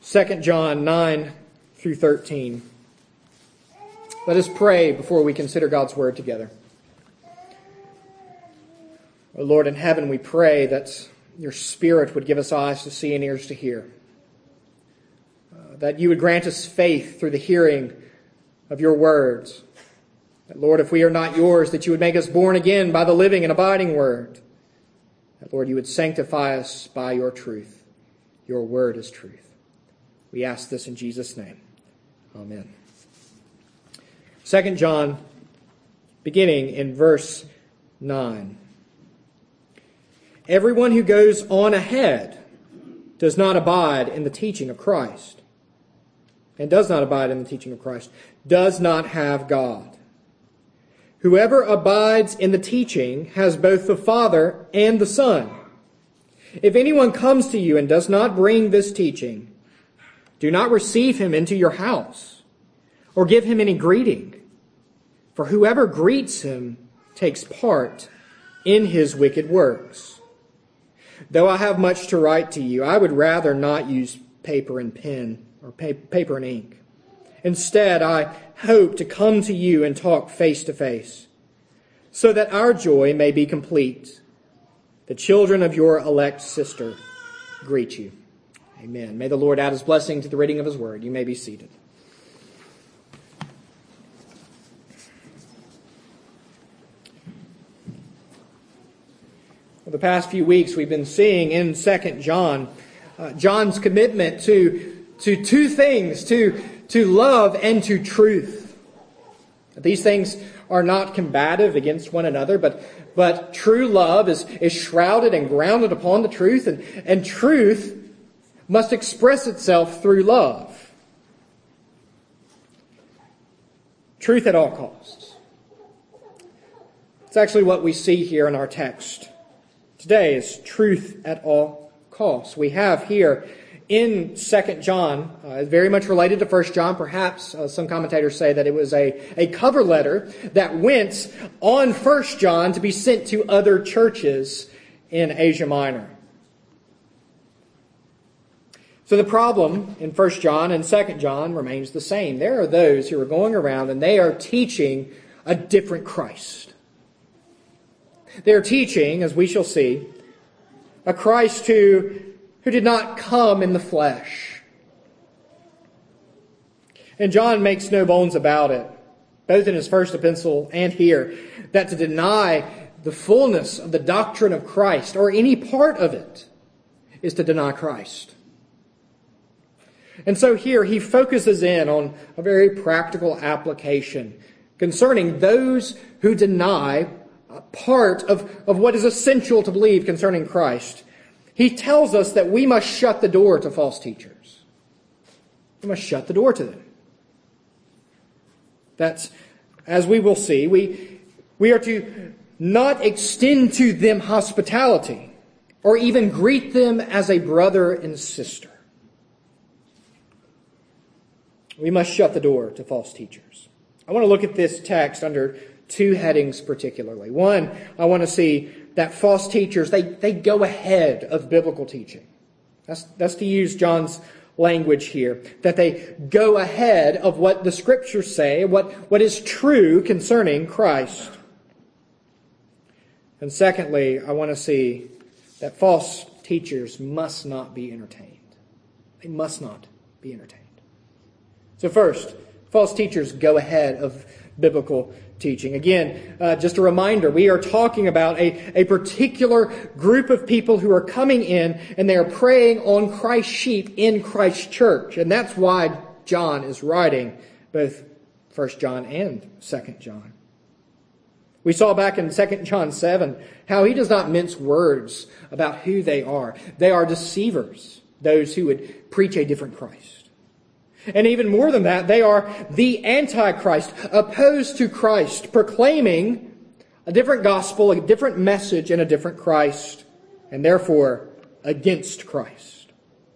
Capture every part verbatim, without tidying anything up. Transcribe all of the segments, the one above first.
Second John nine through thirteen. Let us pray before we consider God's Word together. O Lord in heaven, we pray that your Spirit would give us eyes to see and ears to hear. Uh, that you would grant us faith through the hearing of your words. That, Lord, if we are not yours, that you would make us born again by the living and abiding Word. That, Lord, you would sanctify us by your truth. Your Word is truth. We ask this in Jesus' name. Amen. Second John, beginning in verse nine. Everyone who goes on ahead does not abide in the teaching of Christ, and does not abide in the teaching of Christ, does not have God. Whoever abides in the teaching has both the Father and the Son. If anyone comes to you and does not bring this teaching, do not receive him into your house, or give him any greeting. For whoever greets him takes part in his wicked works. Though I have much to write to you, I would rather not use paper and pen, or paper and ink. Instead, I hope to come to you and talk face to face, so that our joy may be complete. The children of your elect sister greet you. Amen. May the Lord add his blessing to the reading of his word. You may be seated. For the past few weeks, we've been seeing in Second John, uh, John's commitment to, to two things, to, to love and to truth. These things are not combative against one another, but, but true love is, is shrouded and grounded upon the truth, and, and truth must express itself through love. Truth at all costs. It's actually what we see here in our text today, is truth at all costs. We have here in Second John, uh, very much related to First John, perhaps uh, some commentators say that it was a, a cover letter that went on First John to be sent to other churches in Asia Minor. So the problem in First John and Second John remains the same. There are those who are going around and they are teaching a different Christ. They are teaching, as we shall see, a Christ who, who did not come in the flesh. And John makes no bones about it, both in his first epistle and here, that to deny the fullness of the doctrine of Christ, or any part of it, is to deny Christ. And so here he focuses in on a very practical application concerning those who deny part of, of what is essential to believe concerning Christ. He tells us that we must shut the door to false teachers. We must shut the door to them. That's, as we will see, we, we are to not extend to them hospitality or even greet them as a brother and sister. We must shut the door to false teachers. I want to look at this text under two headings particularly. One, I want to see that false teachers, they, they go ahead of biblical teaching. That's, that's to use John's language here. That they go ahead of what the Scriptures say, what, what is true concerning Christ. And secondly, I want to see that false teachers must not be entertained. They must not be entertained. So first, false teachers go ahead of biblical teaching. Again, uh, just a reminder, we are talking about a, a particular group of people who are coming in and they are preying on Christ's sheep in Christ's church. And that's why John is writing both First John and Second John. We saw back in Second John seven how he does not mince words about who they are. They are deceivers, those who would preach a different Christ. And even more than that, they are the Antichrist, opposed to Christ, proclaiming a different gospel, a different message, and a different Christ, and therefore against Christ.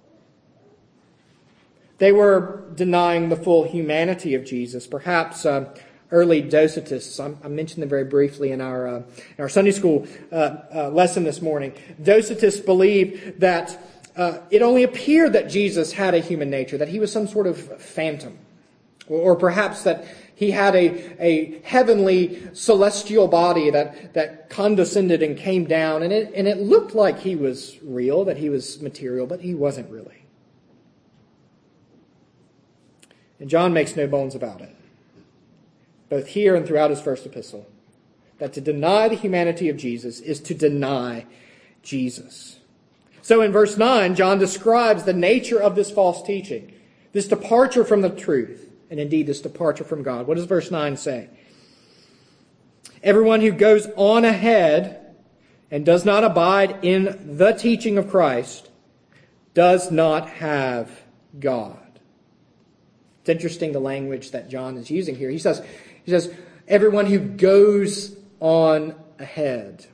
They were denying the full humanity of Jesus. Perhaps uh, early Docetists, I, I mentioned them very briefly in our, uh, in our Sunday school uh, uh, lesson this morning. Docetists believed that uh, it only appeared that Jesus had a human nature, that he was some sort of phantom. Or, or perhaps that he had a, a heavenly celestial body that, that condescended and came down. And it, and it looked like he was real, that he was material, but he wasn't really. And John makes no bones about it, both here and throughout his first epistle, that to deny the humanity of Jesus is to deny Jesus. So in verse nine, John describes the nature of this false teaching, this departure from the truth, and indeed this departure from God. What does verse nine say? Everyone who goes on ahead and does not abide in the teaching of Christ does not have God. It's interesting the language that John is using here. He says, he says, everyone who goes on ahead.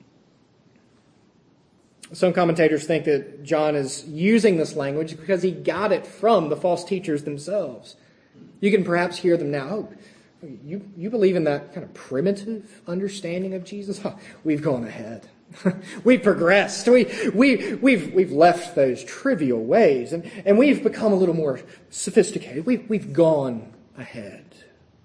Some commentators think that John is using this language because he got it from the false teachers themselves. You can perhaps hear them now. Oh, you, you believe in that kind of primitive understanding of Jesus? Oh, we've gone ahead. We've progressed. We, we, we've, we've left those trivial ways and, and we've become a little more sophisticated. We've, we've gone ahead.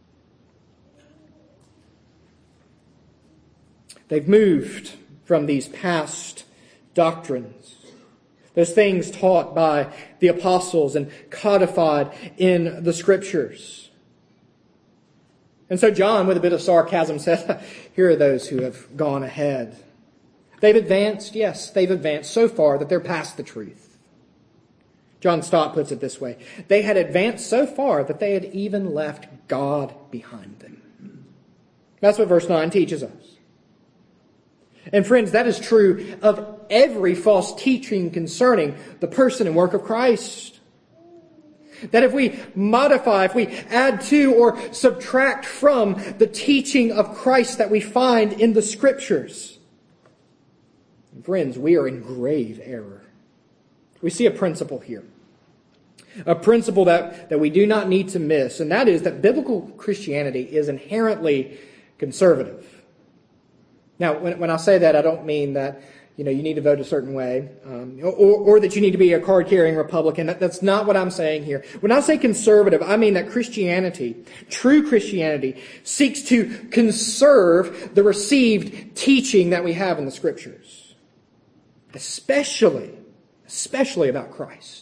They've moved from these past doctrines, those things taught by the apostles and codified in the Scriptures. And so John, with a bit of sarcasm, says, here are those who have gone ahead. They've advanced, yes, they've advanced so far that they're past the truth. John Stott puts it this way. They had advanced so far that they had even left God behind them. That's what verse nine teaches us. And friends, that is true of every false teaching concerning the person and work of Christ. That if we modify, if we add to or subtract from the teaching of Christ that we find in the Scriptures, friends, we are in grave error. We see a principle here. A principle that, that we do not need to miss, and that is that biblical Christianity is inherently conservative. Now, when, when I say that, I don't mean that, you know, you need to vote a certain way, um, or, or that you need to be a card-carrying Republican. That, that's not what I'm saying here. When I say conservative, I mean that Christianity, true Christianity, seeks to conserve the received teaching that we have in the Scriptures. Especially, especially about Christ.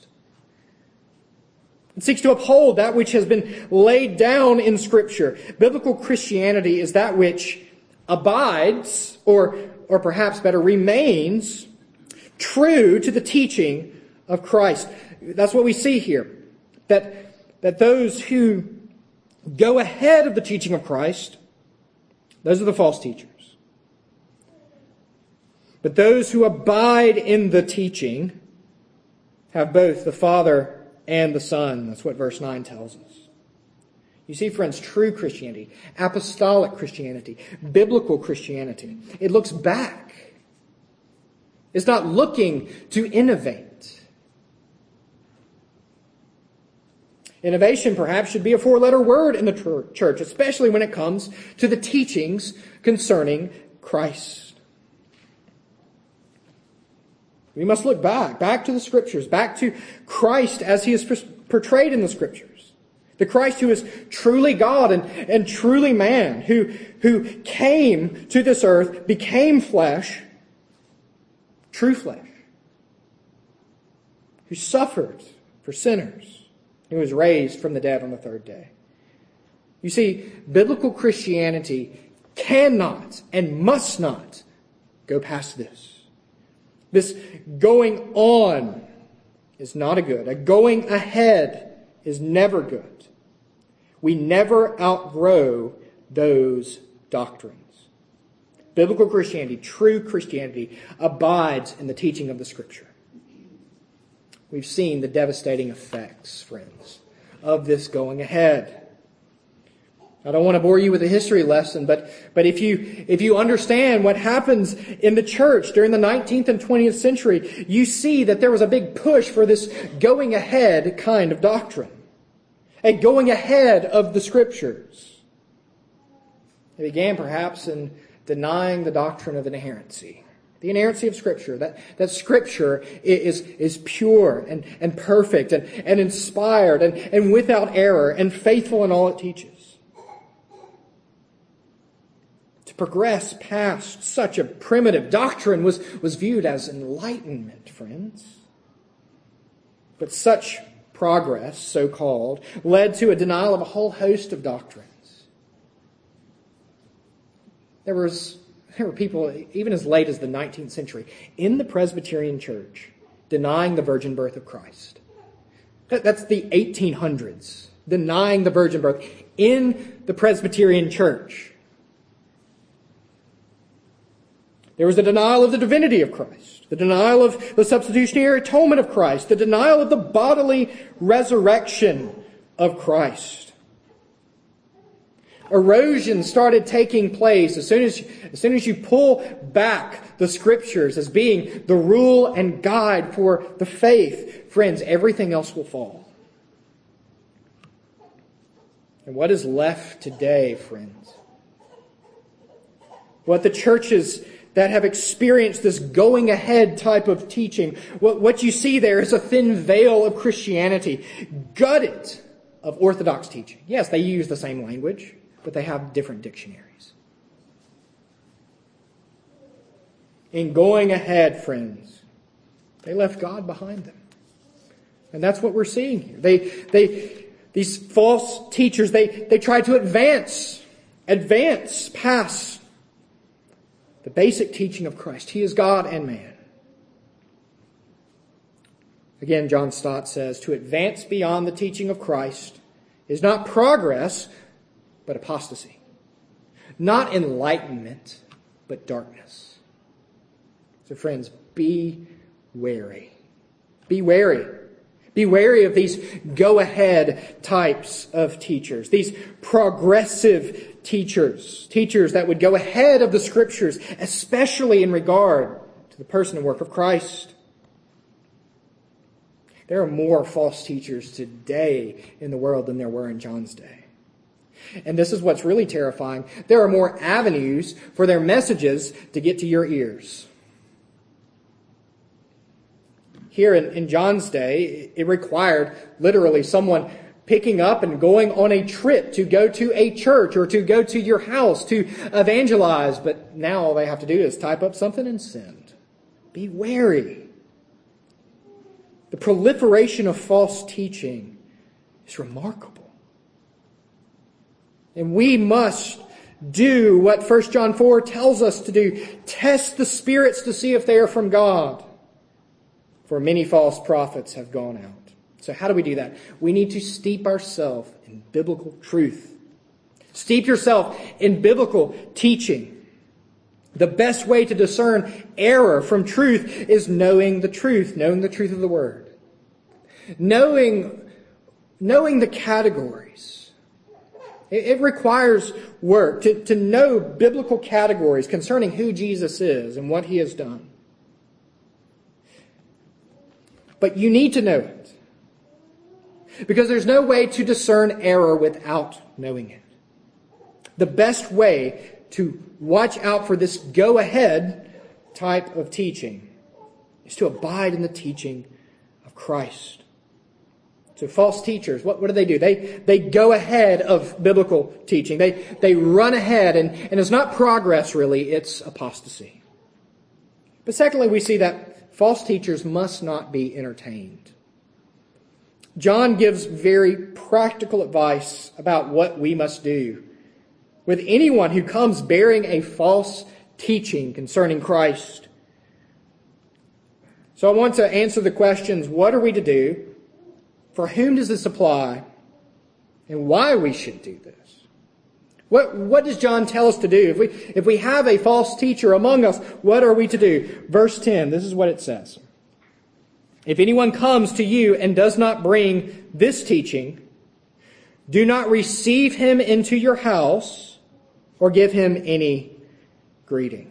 It seeks to uphold that which has been laid down in Scripture. Biblical Christianity is that which abides, or, or perhaps better, remains true to the teaching of Christ. That's what we see here. That, that those who go ahead of the teaching of Christ, those are the false teachers. But those who abide in the teaching have both the Father and the Son. That's what verse nine tells us. You see, friends, true Christianity, apostolic Christianity, biblical Christianity, it looks back. It's not looking to innovate. Innovation perhaps should be a four-letter word in the church, especially when it comes to the teachings concerning Christ. We must look back, back to the Scriptures, back to Christ as He is portrayed in the Scriptures. The Christ who is truly God and, and truly man, who, who came to this earth, became flesh, true flesh, who suffered for sinners, who was raised from the dead on the third day. You see, biblical Christianity cannot and must not go past this. This going on is not a good. A going ahead is never good. We never outgrow those doctrines. Biblical Christianity, true Christianity, abides in the teaching of the Scripture. We've seen the devastating effects, friends, of this going ahead. I don't want to bore you with a history lesson, but, but if you, if you understand what happens in the church during the nineteenth and twentieth century, you see that there was a big push for this going ahead kind of doctrine. A going ahead of the Scriptures. It began perhaps in denying the doctrine of inerrancy. The inerrancy of Scripture, that, that Scripture is, is pure and, and perfect and, and inspired and, and without error and faithful in all it teaches. To progress past such a primitive doctrine was, was viewed as enlightenment, friends. But such progress, so-called, led to a denial of a whole host of doctrines. There was... There were people, even as late as the nineteenth century, in the Presbyterian Church, denying the virgin birth of Christ. That's the eighteen hundreds, denying the virgin birth in the Presbyterian Church. There was the denial of the divinity of Christ, the denial of the substitutionary atonement of Christ, the denial of the bodily resurrection of Christ. Erosion started taking place as soon as, as soon as you pull back the Scriptures as being the rule and guide for the faith. Friends, everything else will fall. And what is left today, friends? What the churches that have experienced this going ahead type of teaching, what, what you see there is a thin veil of Christianity, gutted of Orthodox teaching. Yes, they use the same language, but they have different dictionaries. In going ahead, friends, they left God behind them. And that's what we're seeing here. They, they, these false teachers, they, they try to advance, advance past the basic teaching of Christ. He is God and man. Again, John Stott says, to advance beyond the teaching of Christ is not progress, but apostasy. Not enlightenment, but darkness. So friends, be wary. Be wary. Be wary of these go-ahead types of teachers. These progressive teachers. Teachers that would go ahead of the Scriptures, especially in regard to the person and work of Christ. There are more false teachers today in the world than there were in John's day. And this is what's really terrifying. There are more avenues for their messages to get to your ears. Here in, in John's day, it required literally someone picking up and going on a trip to go to a church or to go to your house to evangelize. But now all they have to do is type up something and send. Be wary. The proliferation of false teaching is remarkable. And we must do what First John four tells us to do. Test the spirits to see if they are from God. For many false prophets have gone out. So how do we do that? We need to steep ourselves in biblical truth. Steep yourself in biblical teaching. The best way to discern error from truth is knowing the truth, knowing the truth of the Word. Knowing, knowing the categories. It requires work to, to know biblical categories concerning who Jesus is and what He has done. But you need to know it. Because there's no way to discern error without knowing it. The best way to watch out for this go-ahead type of teaching is to abide in the teaching of Christ. So false teachers, what, what do they do? They they go ahead of biblical teaching. They they run ahead, and, and it's not progress really, it's apostasy. But secondly, we see that false teachers must not be entertained. John gives very practical advice about what we must do with anyone who comes bearing a false teaching concerning Christ. So I want to answer the questions, what are we to do? For whom does this apply? And why we should do this? What, what does John tell us to do? If we, if we have a false teacher among us, what are we to do? Verse ten, this is what it says. If anyone comes to you and does not bring this teaching, do not receive him into your house or give him any greeting.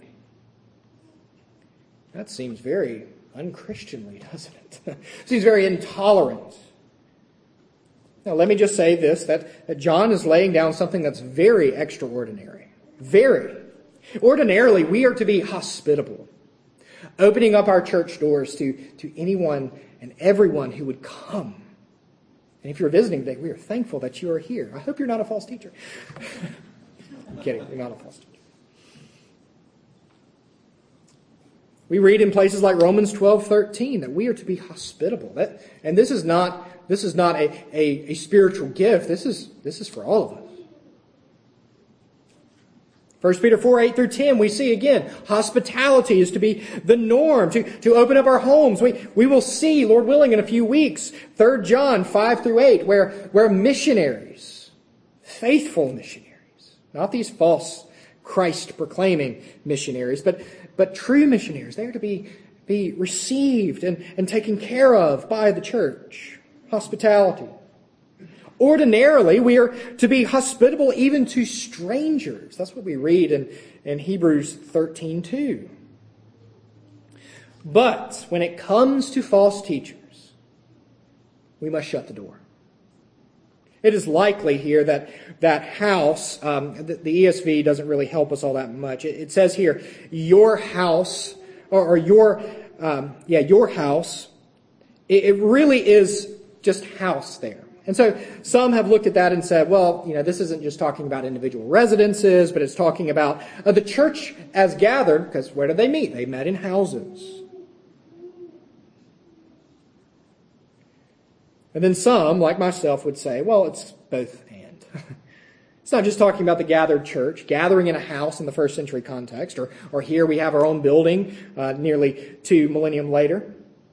That seems very unchristianly, doesn't it? Seems very intolerant. Now, let me just say this, that, that John is laying down something that's very extraordinary. Very. Ordinarily, we are to be hospitable. opening up our church doors to, to anyone and everyone who would come. And if you're visiting today, we are thankful that you are here. I hope you're not a false teacher. I'm kidding, you're not a false teacher. We read in places like Romans twelve thirteen that we are to be hospitable. That, and this is not this is not a, a, a spiritual gift. This is this is for all of us. First Peter four, eight through ten, we see again, hospitality is to be the norm, to, to open up our homes. We, we will see, Lord willing, in a few weeks, Third John five through eight, where, where missionaries, faithful missionaries, not these false Christ-proclaiming missionaries, but, but true missionaries, they are to be, be received and, and taken care of by the church. Hospitality. Ordinarily, we are to be hospitable even to strangers. That's what we read in, in Hebrews thirteen two. But when it comes to false teachers, we must shut the door. It is likely here that that house, um, the, the E S V doesn't really help us all that much. It, it says here, your house, or, or your, um, yeah, your house. It, it really is just house there. And so some have looked at that and said, well, you know, this isn't just talking about individual residences, but it's talking about uh, the church as gathered, because where did they meet? They met in houses. And then some, like myself, would say, well, it's both and. It's not just talking about the gathered church, gathering in a house in the first century context, or, or here we have our own building uh, nearly two millennium later.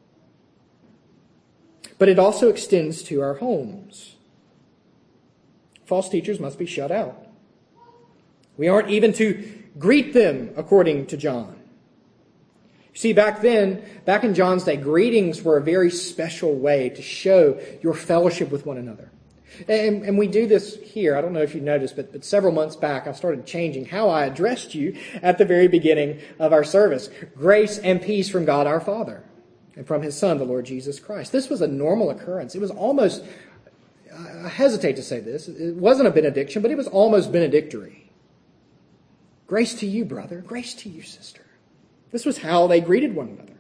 But it also extends to our homes. False teachers must be shut out. We aren't even to greet them, according to John. You see, back then, back in John's day, greetings were a very special way to show your fellowship with one another. And, and we do this here. I don't know if you noticed, but, but several months back, I started changing how I addressed you at the very beginning of our service. Grace and peace from God our Father and from His Son, the Lord Jesus Christ. This was a normal occurrence. It was almost, I hesitate to say this, it wasn't a benediction, but it was almost benedictory. Grace to you, brother. Grace to you, sister. This was how they greeted one another.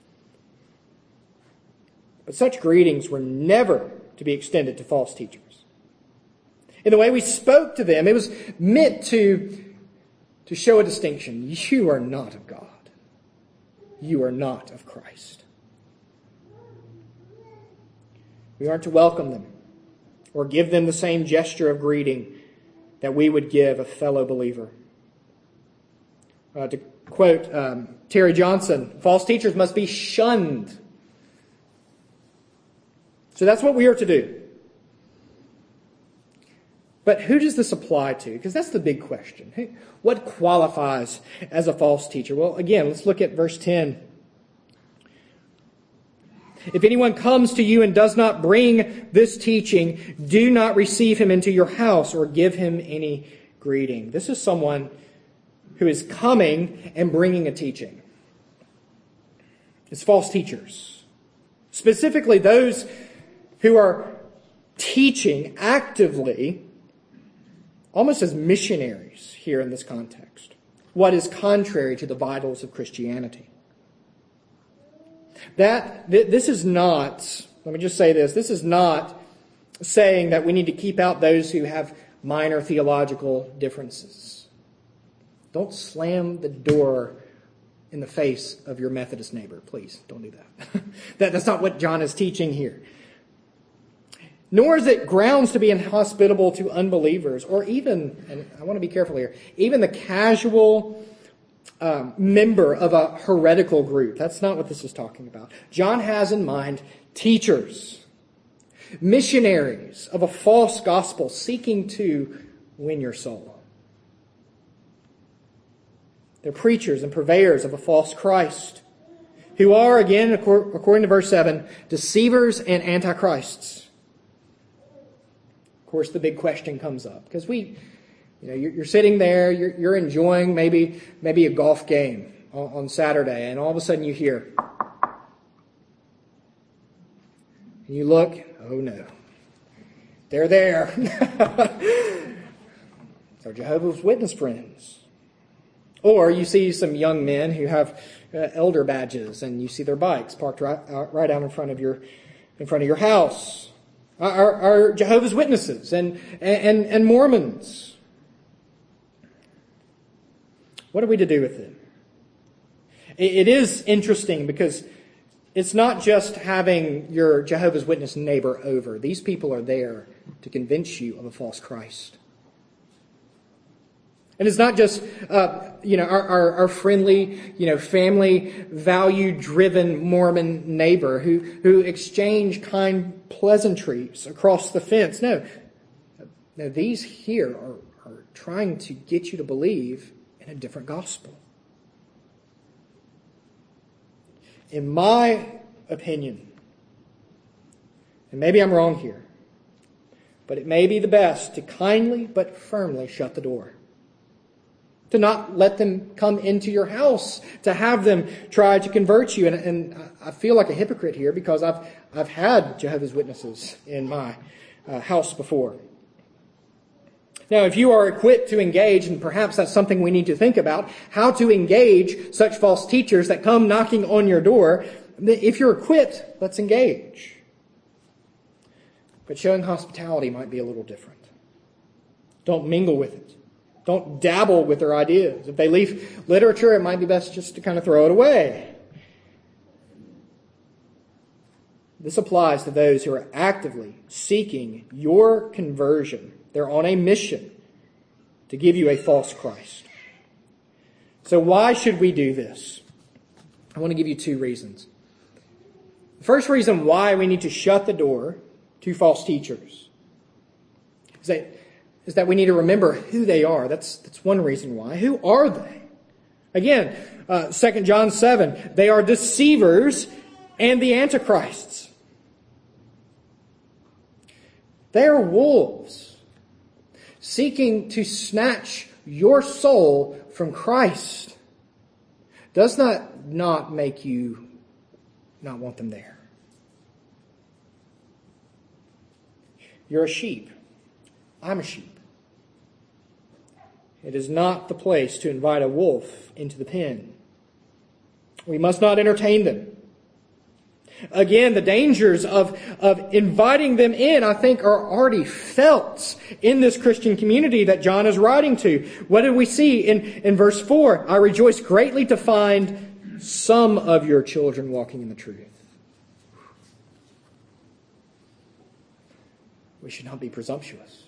But such greetings were never to be extended to false teachers. In the way we spoke to them, it was meant to, to show a distinction. You are not of God. You are not of Christ. We aren't to welcome them or give them the same gesture of greeting that we would give a fellow believer. Uh, to quote um, Terry Johnson, false teachers must be shunned. So that's what we are to do. But who does this apply to? Because that's the big question. What qualifies as a false teacher? Well, again, let's look at verse ten. If anyone comes to you and does not bring this teaching, do not receive him into your house or give him any greeting. This is someone who is coming and bringing a teaching. It's false teachers. Specifically those who are teaching actively, almost as missionaries here in this context, what is contrary to the vitals of Christianity. That th- this is not, let me just say this, this is not saying that we need to keep out those who have minor theological differences. Don't slam the door in the face of your Methodist neighbor. Please, don't do that. that that's not what John is teaching here. Nor is it grounds to be inhospitable to unbelievers, or even, and I want to be careful here, even the casual um, member of a heretical group. That's not what this is talking about. John has in mind teachers, missionaries of a false gospel seeking to win your soul. They're preachers and purveyors of a false Christ, who are, again, according to verse seven, deceivers and antichrists. Of course, the big question comes up, because we, you know, you're, you're sitting there, you're, you're enjoying maybe maybe a golf game on, on Saturday, and all of a sudden you hear, and you look, oh no, they're there. It's our Jehovah's Witness friends. Or you see some young men who have uh, elder badges, and you see their bikes parked right out, right out in front of your in front of your house. Our, our Jehovah's Witnesses and, and and Mormons. What are we to do with it? It is interesting because it's not just having your Jehovah's Witness neighbor over. These people are there to convince you of a false Christ. And it's not just, uh, you know, our, our, our friendly, you know, family value-driven Mormon neighbor who, who exchange kind pleasantries across the fence. No, no, these here are, are trying to get you to believe in a different gospel. In my opinion, and maybe I'm wrong here, but it may be the best to kindly but firmly shut the door. To not let them come into your house, to have them try to convert you. And, and I feel like a hypocrite here because I've I've had Jehovah's Witnesses in my uh, house before. Now, if you are equipped to engage, and perhaps that's something we need to think about, how to engage such false teachers that come knocking on your door. If you're equipped, let's engage. But showing hospitality might be a little different. Don't mingle with it. Don't dabble with their ideas. If they leave literature, it might be best just to kind of throw it away. This applies to those who are actively seeking your conversion. They're on a mission to give you a false Christ. So why should we do this? I want to give you two reasons. The first reason why we need to shut the door to false teachers is that is that we need to remember who they are. That's, that's one reason why. Who are they? Again, uh, Second John seven, they are deceivers and the antichrists. They are wolves seeking to snatch your soul from Christ. Does that not make you not want them there? You're a sheep. I'm a sheep. It is not the place to invite a wolf into the pen. We must not entertain them. Again, the dangers of, of inviting them in, I think, are already felt in this Christian community that John is writing to. What did we see in, in verse four? I rejoice greatly to find some of your children walking in the truth. We should not be presumptuous.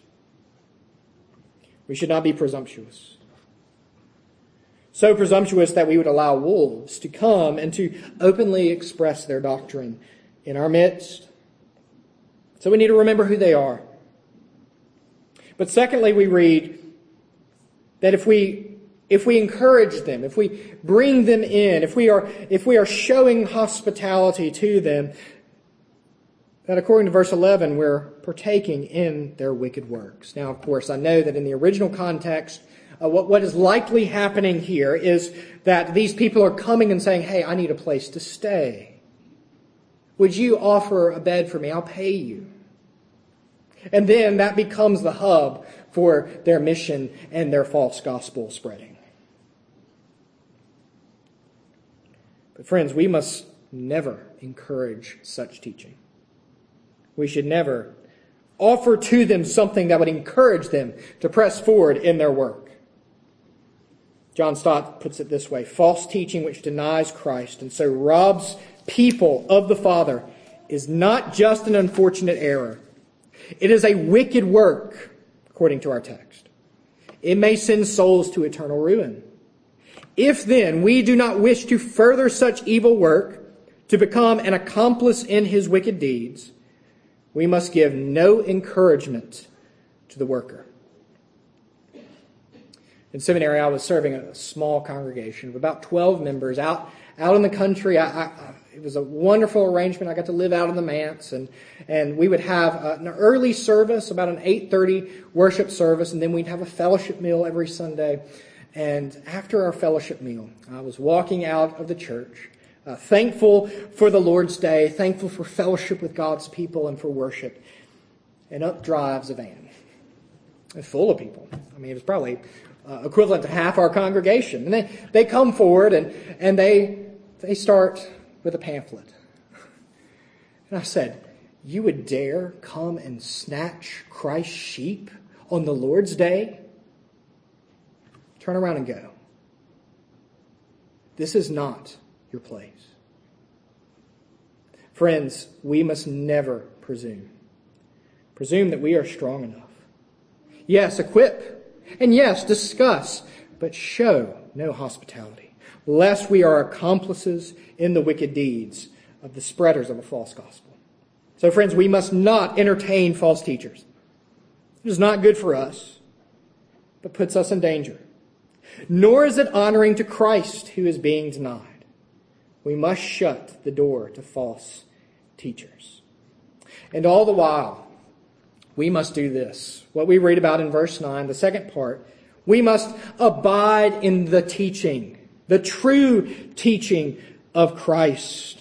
We should not be presumptuous. So presumptuous that we would allow wolves to come and to openly express their doctrine in our midst. So we need to remember who they are. But secondly, we read that if we if we encourage them, if we bring them in, if we are if we are showing hospitality to them, that according to verse eleven, we're partaking in their wicked works. Now, of course, I know that in the original context, uh, what, what is likely happening here is that these people are coming and saying, hey, I need a place to stay. Would you offer a bed for me? I'll pay you. And then that becomes the hub for their mission and their false gospel spreading. But friends, we must never encourage such teaching. We should never offer to them something that would encourage them to press forward in their work. John Stott puts it this way: false teaching which denies Christ and so robs people of the Father is not just an unfortunate error. It is a wicked work, according to our text. It may send souls to eternal ruin. If then we do not wish to further such evil work, to become an accomplice in his wicked deeds, we must give no encouragement to the worker. In seminary, I was serving a small congregation of about twelve members out, out in the country. I, I, it was a wonderful arrangement. I got to live out in the manse, and, and we would have an early service, about an eight thirty worship service, and then we'd have a fellowship meal every Sunday. And after our fellowship meal, I was walking out of the church, Uh, thankful for the Lord's Day, thankful for fellowship with God's people and for worship. And up drives a van. It's full of people. I mean, it was probably uh, equivalent to half our congregation. And they, they come forward and, and they, they start with a pamphlet. And I said, you would dare come and snatch Christ's sheep on the Lord's day? Turn around and go. This is not your place. Friends, we must never presume. Presume that we are strong enough. Yes, equip. And yes, discuss. But show no hospitality, lest we are accomplices in the wicked deeds of the spreaders of a false gospel. So friends, we must not entertain false teachers. It is not good for us, but puts us in danger. Nor is it honoring to Christ who is being denied. We must shut the door to false teachers. And all the while, we must do this. What we read about in verse nine, the second part, we must abide in the teaching, the true teaching of Christ.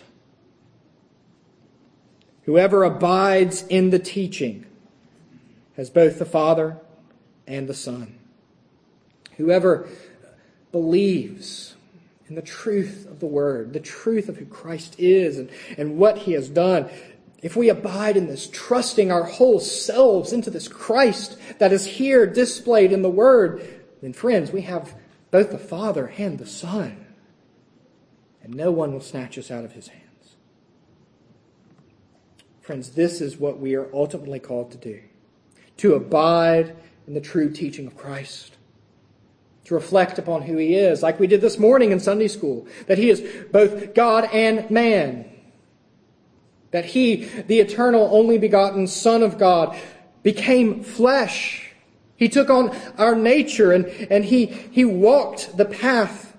Whoever abides in the teaching has both the Father and the Son. Whoever believes in the truth of the Word, the truth of who Christ is and, and what He has done, if we abide in this, trusting our whole selves into this Christ that is here displayed in the Word, then friends, we have both the Father and the Son. And no one will snatch us out of His hands. Friends, this is what we are ultimately called to do. To abide in the true teaching of Christ. To reflect upon who He is, like we did this morning in Sunday school. That He is both God and man. That He, the eternal, only begotten Son of God, became flesh. He took on our nature and, and he, he walked the path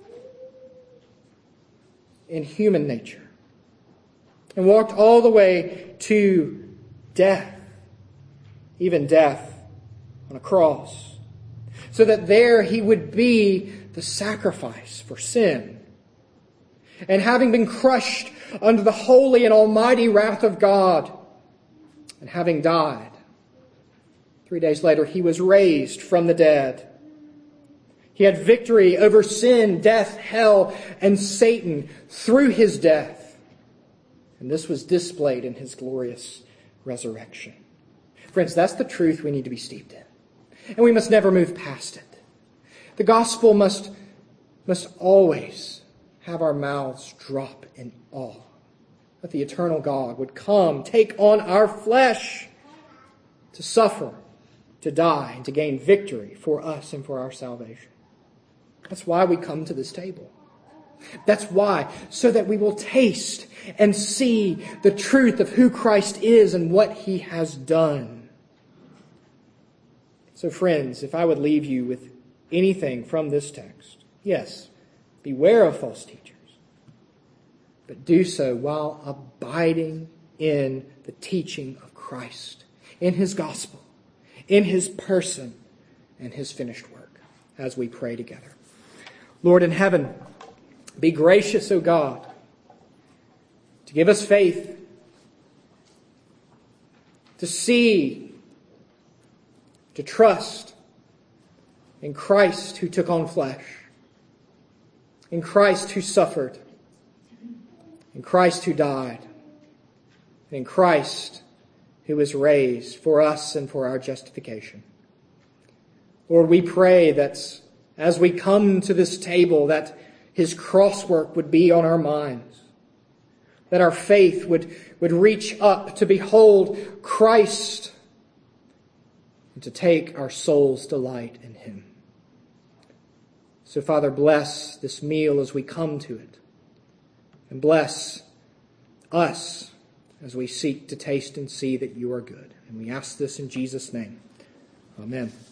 in human nature. And walked all the way to death. Even death on a cross. So that there He would be the sacrifice for sin. And having been crushed under the holy and almighty wrath of God, and having died, three days later He was raised from the dead. He had victory over sin, death, hell, and Satan through His death. And this was displayed in His glorious resurrection. Friends, that's the truth we need to be steeped in. And we must never move past it. The gospel must, must always have our mouths drop in awe that the eternal God would come, take on our flesh to suffer, to die, and to gain victory for us and for our salvation. That's why we come to this table. That's why, so that we will taste and see the truth of who Christ is and what He has done. So friends, if I would leave you with anything from this text, yes, beware of false teachers, but do so while abiding in the teaching of Christ, in His gospel, in His person, and His finished work, as we pray together. Lord in heaven, be gracious, O God, to give us faith, to see, to trust in Christ who took on flesh, in Christ who suffered, in Christ who died, and in Christ who was raised for us and for our justification. Lord, we pray that as we come to this table, that His crosswork would be on our minds, that our faith would, would reach up to behold Christ and to take our soul's delight in Him. So, Father, bless this meal as we come to it, and bless us as we seek to taste and see that You are good. And we ask this in Jesus' name. Amen.